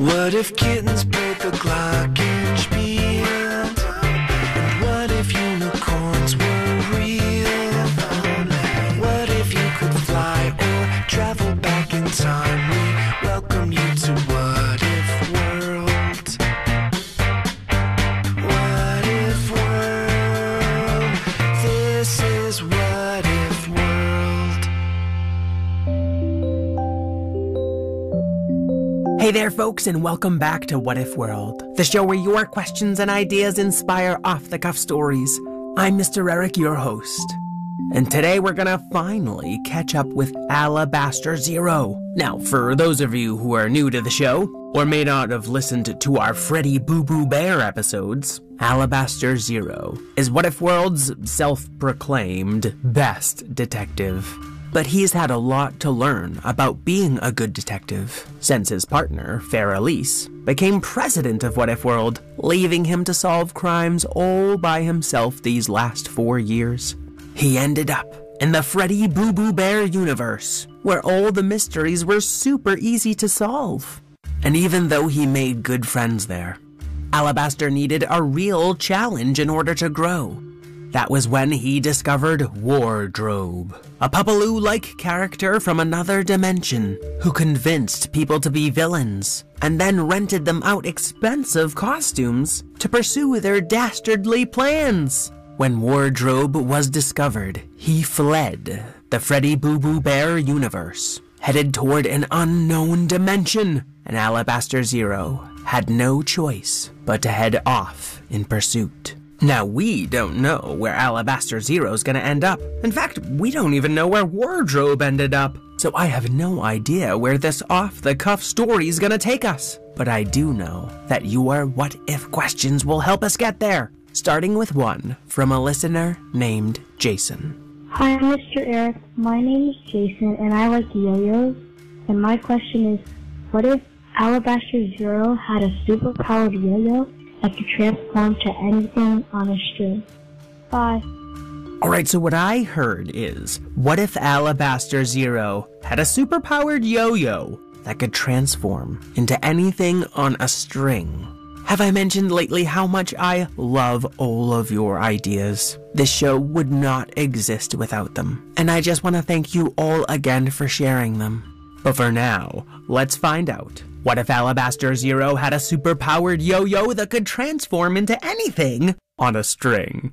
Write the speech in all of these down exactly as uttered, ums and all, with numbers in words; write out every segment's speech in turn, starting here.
What if kittens played the glockenspiel? And what if unicorns were real? What if you could fly or travel back in time? We welcome you to What If World. What If World? This is What If World. Hey there, folks, and welcome back to What If World, the show where your questions and ideas inspire off-the-cuff stories. I'm Mister Eric, your host. And today we're gonna finally catch up with Alabaster Zero. Now, for those of you who are new to the show, or may not have listened to our Freddy Boo Boo Bear episodes, Alabaster Zero is What If World's self-proclaimed best detective. But he's had a lot to learn about being a good detective since his partner, Farrelise, became president of What If World, leaving him to solve crimes all by himself these last four years. He ended up in the Freddy Boo Boo Bear universe, where all the mysteries were super easy to solve. And even though he made good friends there, Alabaster needed a real challenge in order to grow. That was when he discovered Wardrobe, a Pupaloo-like character from another dimension who convinced people to be villains and then rented them out expensive costumes to pursue their dastardly plans. When Wardrobe was discovered, he fled the Freddy Boo Boo Bear universe, headed toward an unknown dimension, and Alabaster Zero had no choice but to head off in pursuit. Now, we don't know where Alabaster Zero's gonna end up. In fact, we don't even know where Wardrobe ended up. So I have no idea where this off-the-cuff story's gonna take us. But I do know that your what-if questions will help us get there. Starting with one from a listener named Jason. Hi, Mister Eric. My name is Jason, and I like yo-yos. And my question is, what if Alabaster Zero had a super-powered yo-yo that could transform to anything on a string? Bye. Alright, so what I heard is, what if Alabaster Zero had a superpowered yo-yo that could transform into anything on a string? Have I mentioned lately how much I love all of your ideas? This show would not exist without them, and I just want to thank you all again for sharing them. But for now, let's find out. What if Alabaster Zero had a super-powered yo-yo that could transform into anything on a string?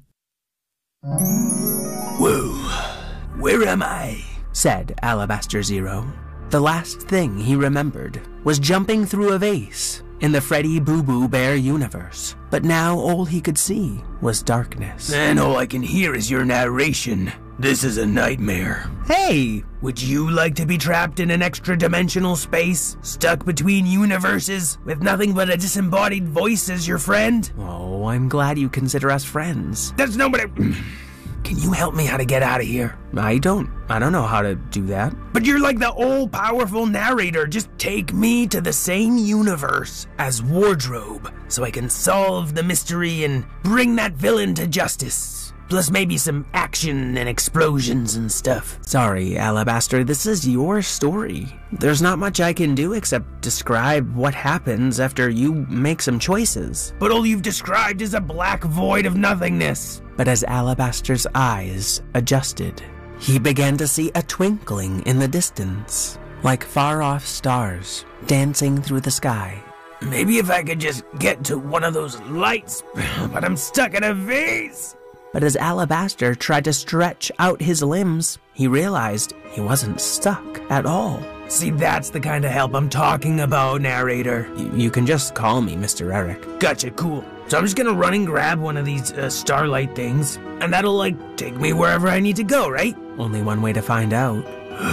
Whoa, where am I? Said Alabaster Zero. The last thing he remembered was jumping through a vase in the Freddy Boo Boo Bear universe. But now all he could see was darkness. And all I can hear is your narration. This is a nightmare. Hey! Would you like to be trapped in an extra-dimensional space, stuck between universes, with nothing but a disembodied voice as your friend? Oh, I'm glad you consider us friends. That's nobody. Can you help me how to get out of here? I don't. I don't know how to do that. But you're like the all-powerful narrator. Just take me to the same universe as Wardrobe, so I can solve the mystery and bring that villain to justice. Plus maybe some action and explosions and stuff. Sorry, Alabaster, this is your story. There's not much I can do except describe what happens after you make some choices. But all you've described is a black void of nothingness. But as Alabaster's eyes adjusted, he began to see a twinkling in the distance, like far-off stars dancing through the sky. Maybe if I could just get to one of those lights, but I'm stuck in a vase. But as Alabaster tried to stretch out his limbs, he realized he wasn't stuck at all. See, that's the kind of help I'm talking about, narrator. Y- you can just call me Mister Eric. Gotcha, cool. So I'm just gonna run and grab one of these uh, starlight things, and that'll, like, take me wherever I need to go, right? Only one way to find out.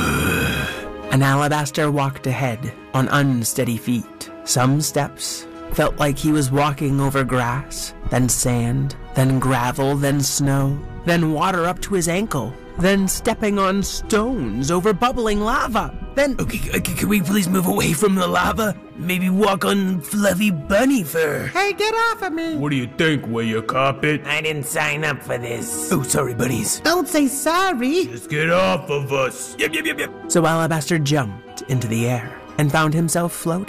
And Alabaster walked ahead on unsteady feet. Some steps felt like he was walking over grass, then sand, then gravel, then snow, then water up to his ankle, then stepping on stones over bubbling lava, then... Okay, can we please move away from the lava? Maybe walk on fluffy bunny fur. Hey, get off of me! What do you think, will you cop it? I didn't sign up for this. Oh, sorry, buddies. Don't say sorry! Just get off of us. Yep, yep, yep, yep. So Alabaster jumped into the air and found himself floating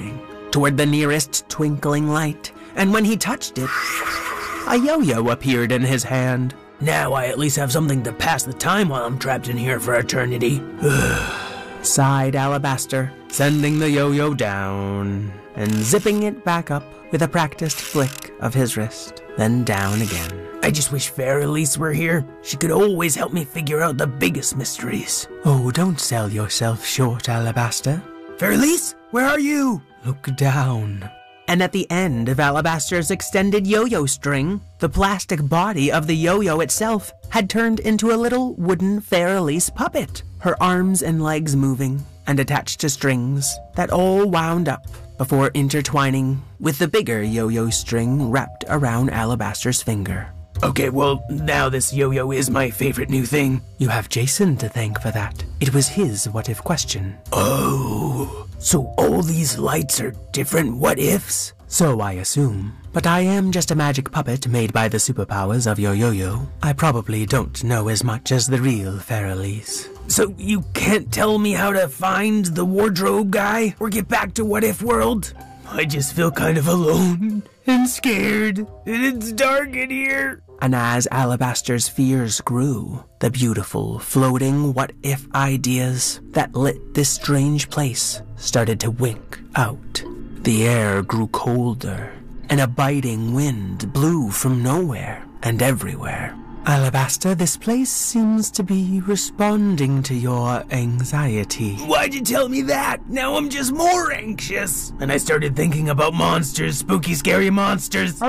toward the nearest twinkling light, and when he touched it, a yo-yo appeared in his hand. Now I at least have something to pass the time while I'm trapped in here for eternity. Sighed Alabaster, sending the yo-yo down and zipping it back up with a practiced flick of his wrist, then down again. I just wish Fairelise were here. She could always help me figure out the biggest mysteries. Oh, don't sell yourself short, Alabaster. Fairelise, where are you? Look down. And at the end of Alabaster's extended yo-yo string, the plastic body of the yo-yo itself had turned into a little wooden Fairelise puppet, her arms and legs moving and attached to strings that all wound up before intertwining with the bigger yo-yo string wrapped around Alabaster's finger. Okay, well, now this yo-yo is my favorite new thing. You have Jason to thank for that. It was his what-if question. Oh, so all these lights are different what-ifs? So I assume. But I am just a magic puppet made by the superpowers of your yo-yo. I probably don't know as much as the real Fairelise. So you can't tell me how to find the wardrobe guy or get back to What If World? I just feel kind of alone and scared, and it's dark in here. And as Alabaster's fears grew, the beautiful, floating what-if ideas that lit this strange place started to wink out. The air grew colder, and a biting wind blew from nowhere and everywhere. Alabaster, this place seems to be responding to your anxiety. Why'd you tell me that? Now I'm just more anxious. And I started thinking about monsters, spooky, scary monsters.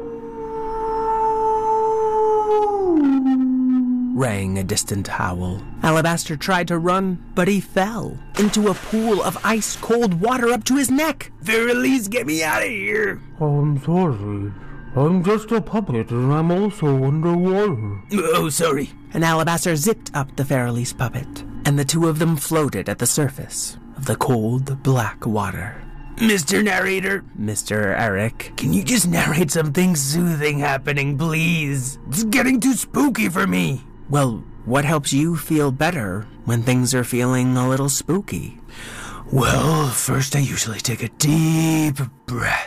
Rang a distant howl. Alabaster tried to run, but he fell into a pool of ice-cold water up to his neck. Fairelise, get me out of here. I'm sorry. I'm just a puppet, and I'm also underwater. Oh, sorry. And Alabaster zipped up the Fairelise puppet, and the two of them floated at the surface of the cold, black water. Mister Narrator, Mister Eric, can you just narrate something soothing happening, please? It's getting too spooky for me. Well, what helps you feel better when things are feeling a little spooky? Well, first I usually take a deep breath.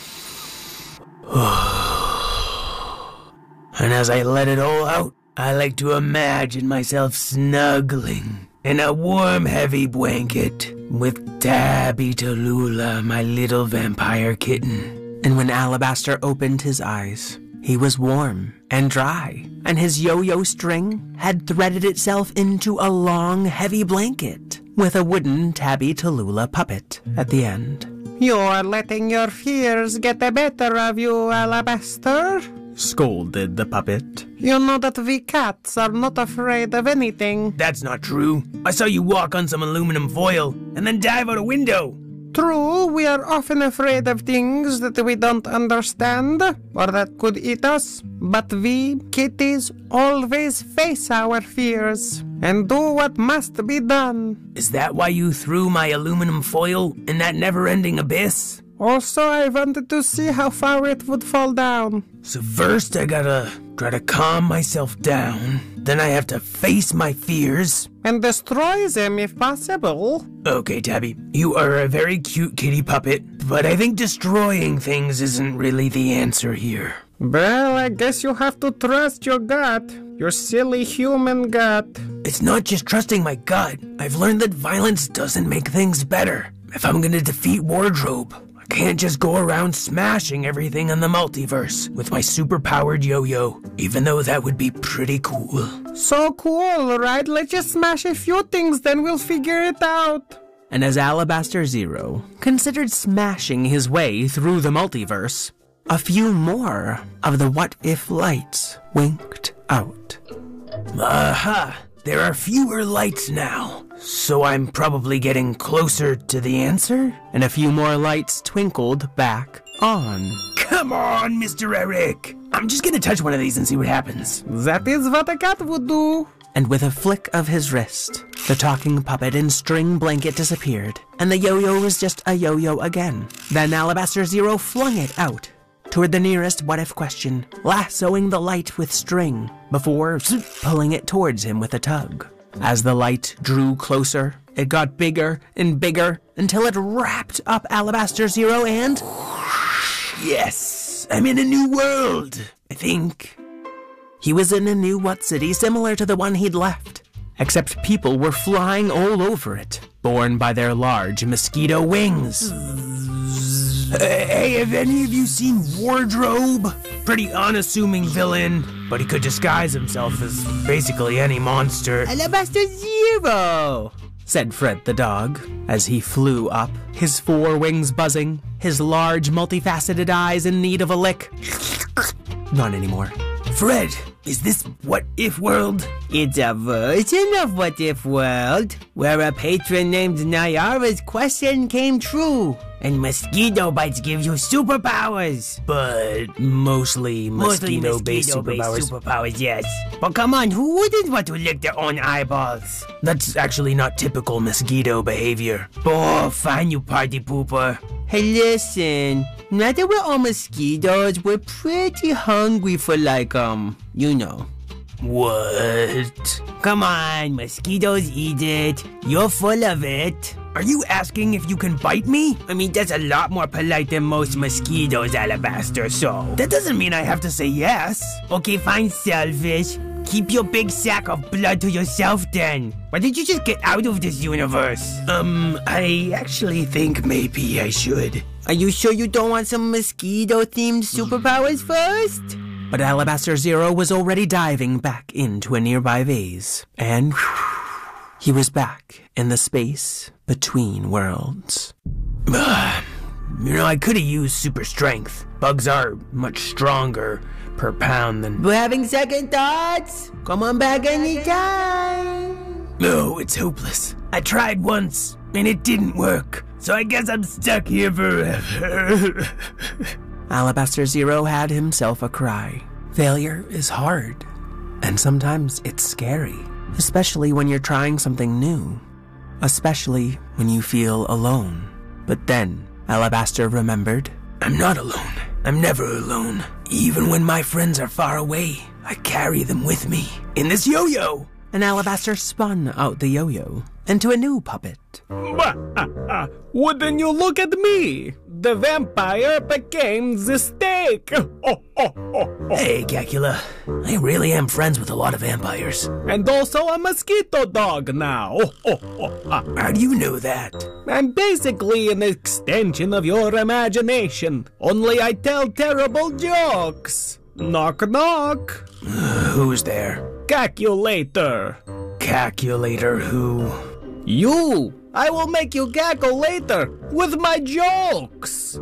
And as I let it all out, I like to imagine myself snuggling in a warm, heavy blanket with Tabby Tallulah, my little vampire kitten. And when Alabaster opened his eyes, he was warm and dry, and his yo-yo string had threaded itself into a long, heavy blanket with a wooden Tabby Tallulah puppet at the end. You're letting your fears get the better of you, Alabaster. Scolded the puppet. You know that we cats are not afraid of anything. That's not true. I saw you walk on some aluminum foil and then dive out a window. True, we are often afraid of things that we don't understand or that could eat us. But we, kitties, always face our fears and do what must be done. Is that why you threw my aluminum foil in that never-ending abyss? Also, I wanted to see how far it would fall down. So first I gotta try to calm myself down. Then I have to face my fears. And destroy them if possible. Okay, Tabby, you are a very cute kitty puppet, but I think destroying things isn't really the answer here. Well, I guess you have to trust your gut. Your silly human gut. It's not just trusting my gut. I've learned that violence doesn't make things better. If I'm gonna defeat Wardrobe, I can't just go around smashing everything in the multiverse with my super-powered yo-yo, even though that would be pretty cool. So cool, right? Let's just smash a few things, then we'll figure it out. And as Alabaster Zero considered smashing his way through the multiverse, a few more of the what-if lights winked out. Aha! There are fewer lights now, so I'm probably getting closer to the answer? And a few more lights twinkled back on. Come on, Mister Eric! I'm just gonna touch one of these and see what happens. That is what a cat would do. And with a flick of his wrist, the talking puppet and string blanket disappeared, and the yo-yo was just a yo-yo again. Then Alabaster Zero flung it out toward the nearest what-if question, lassoing the light with string, before pulling it towards him with a tug. As the light drew closer, It got bigger and bigger until it wrapped up Alabaster Zero and... Yes, I'm in a new world, I think. He was in a new what city similar to the one he'd left, except people were flying all over it, borne by their large mosquito wings. Hey, have any of you seen Wardrobe? Pretty unassuming villain, but he could disguise himself as basically any monster. Alabaster Zero, said Fred the dog, as he flew up, his four wings buzzing, his large multifaceted eyes in need of a lick. Not anymore. Fred, is this What If World? It's a version of What If World, where a patron named Nayara's question came true, and mosquito bites give you superpowers. But mostly mosquito-based superpowers. superpowers, yes. But come on, who wouldn't want to lick their own eyeballs? That's actually not typical mosquito behavior. Oh, fine, you party pooper. Hey, listen, now that we're all mosquitoes, we're pretty hungry for like, um, you know. What? Come on, mosquitoes eat it. You're full of it. Are you asking if you can bite me? I mean, that's a lot more polite than most mosquitoes, Alabaster, so... That doesn't mean I have to say yes. Okay, fine, selfish. Keep your big sack of blood to yourself then. Why did you just get out of this universe? Um, I actually think maybe I should. Are you sure you don't want some mosquito-themed superpowers first? But Alabaster Zero was already diving back into a nearby vase. And he was back in the space between worlds. You know, I could have used super strength. Bugs are much stronger per pound than... We're having second thoughts? Come on back anytime. No, it's hopeless. I tried once, and it didn't work. So I guess I'm stuck here forever. Alabaster Zero had himself a cry. Failure is hard, and sometimes it's scary, especially when you're trying something new, especially when you feel alone. But then, Alabaster remembered, I'm not alone. I'm never alone. Even when my friends are far away, I carry them with me. In this yo-yo! And Alabaster spun out the yo-yo into a new puppet. Wouldn't you look at me? The vampire became the steak. Oh, oh, oh, oh. Hey, Cacula. I really am friends with a lot of vampires. And also a mosquito dog now. Oh, oh, oh, ah. How do you know that? I'm basically an extension of your imagination. Only I tell terrible jokes. Knock, knock. Who's there? Calculator. Calculator who? You! I will make you cackle later with my jokes!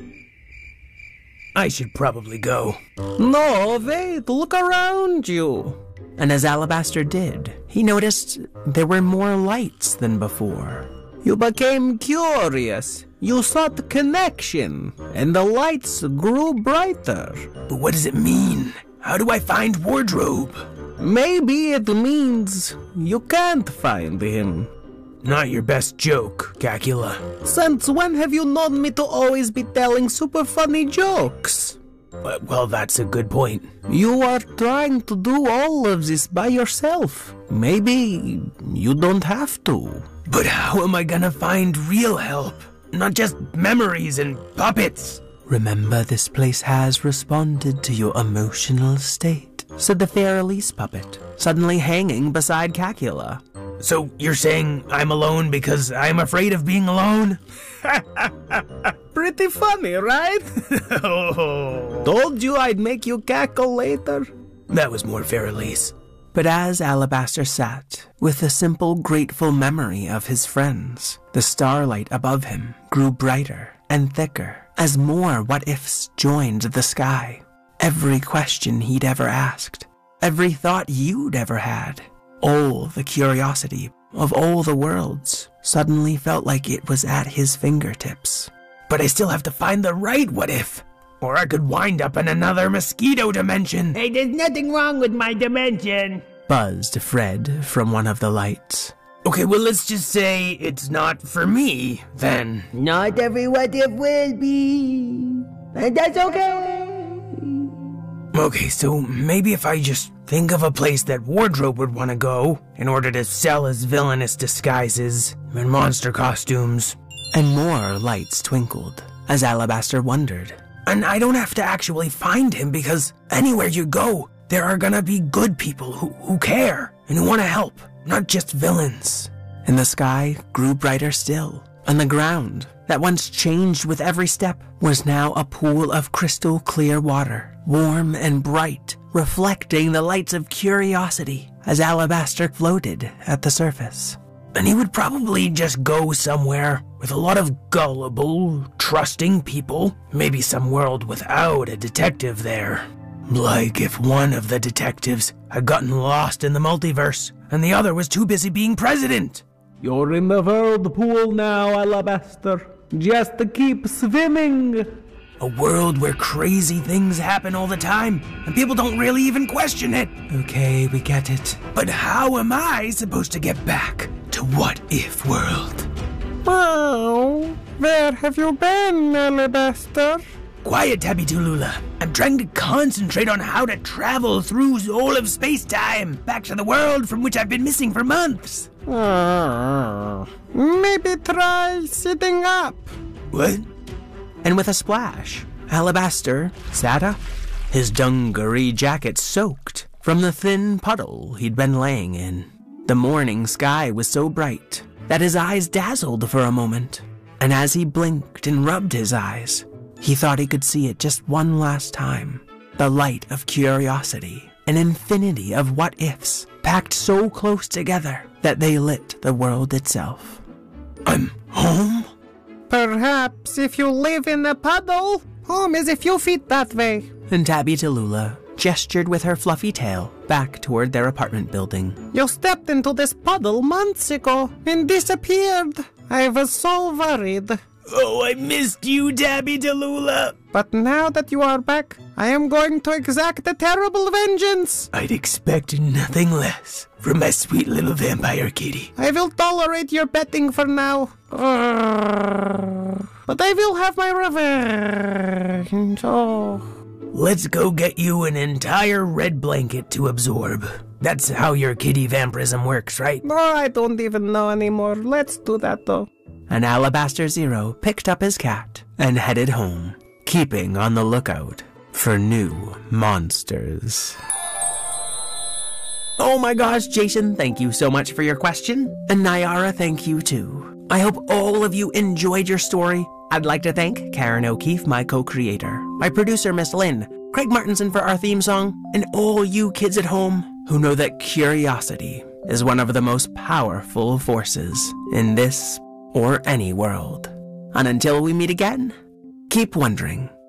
I should probably go. No, wait, look around you. And as Alabaster did, he noticed there were more lights than before. You became curious. You sought connection, and the lights grew brighter. But what does it mean? How do I find Wardrobe? Maybe it means you can't find him. Not your best joke, Cacula. Since when have you known me to always be telling super funny jokes? Uh, well, that's a good point. You are trying to do all of this by yourself. Maybe you don't have to. But how am I gonna find real help? Not just memories and puppets. Remember, this place has responded to your emotional state, said the Fair Elise puppet, suddenly hanging beside Cacula. So you're saying I'm alone because I'm afraid of being alone? Pretty funny, right? Oh. Told you I'd make you cackle later. That was more Fair Elise. But as Alabaster sat, with the simple, grateful memory of his friends, the starlight above him grew brighter and thicker as more what-ifs joined the sky. Every question he'd ever asked, every thought you'd ever had, all the curiosity of all the worlds suddenly felt like it was at his fingertips. But I still have to find the right what-if, or I could wind up in another mosquito dimension. Hey, there's nothing wrong with my dimension, buzzed Fred from one of the lights. Okay, well, let's just say it's not for me, then. Not every what-if will be, and that's okay. Okay, so maybe if I just think of a place that Wardrobe would want to go in order to sell his villainous disguises and monster costumes. And more lights twinkled as Alabaster wondered. And I don't have to actually find him because anywhere you go, there are gonna be good people who, who care and who want to help, not just villains. And the sky grew brighter still, and the ground, that once changed with every step, was now a pool of crystal clear water, warm and bright, reflecting the lights of curiosity as Alabaster floated at the surface. And he would probably just go somewhere with a lot of gullible, trusting people, maybe some world without a detective there. Like if one of the detectives had gotten lost in the multiverse and the other was too busy being president. You're in the whirlpool now, Alabaster. Just to keep swimming. A world where crazy things happen all the time, and people don't really even question it. Okay, we get it. But how am I supposed to get back to What If World? Oh, where have you been, Alabaster? Quiet, Tabby Tallulah. I'm trying to concentrate on how to travel through all of space-time, back to the world from which I've been missing for months. Oh, maybe try sitting up. What? And with a splash, Alabaster sat up, his dungaree jacket soaked from the thin puddle he'd been laying in. The morning sky was so bright that his eyes dazzled for a moment, and as he blinked and rubbed his eyes, he thought he could see it just one last time. The light of curiosity, an infinity of what-ifs, packed so close together that they lit the world itself. I'm home? Perhaps if you live in a puddle, home is a few feet that way. And Tabby Tallulah gestured with her fluffy tail back toward their apartment building. You stepped into this puddle months ago and disappeared. I was so worried. Oh, I missed you, Tabby Tallulah. But now that you are back, I am going to exact a terrible vengeance. I'd expect nothing less from my sweet little vampire kitty. I will tolerate your betting for now. But I will have my revenge. Oh. Let's go get you an entire red blanket to absorb. That's how your kitty vampirism works, right? No, I don't even know anymore. Let's do that, though. And Alabaster Zero picked up his cat and headed home, keeping on the lookout for new monsters. Oh my gosh, Jason, thank you so much for your question. And Nyara, thank you too. I hope all of you enjoyed your story. I'd like to thank Karen O'Keefe, my co-creator, my producer, Miss Lynn, Craig Martinson for our theme song, and all you kids at home who know that curiosity is one of the most powerful forces in this or any world. And until we meet again, keep wondering.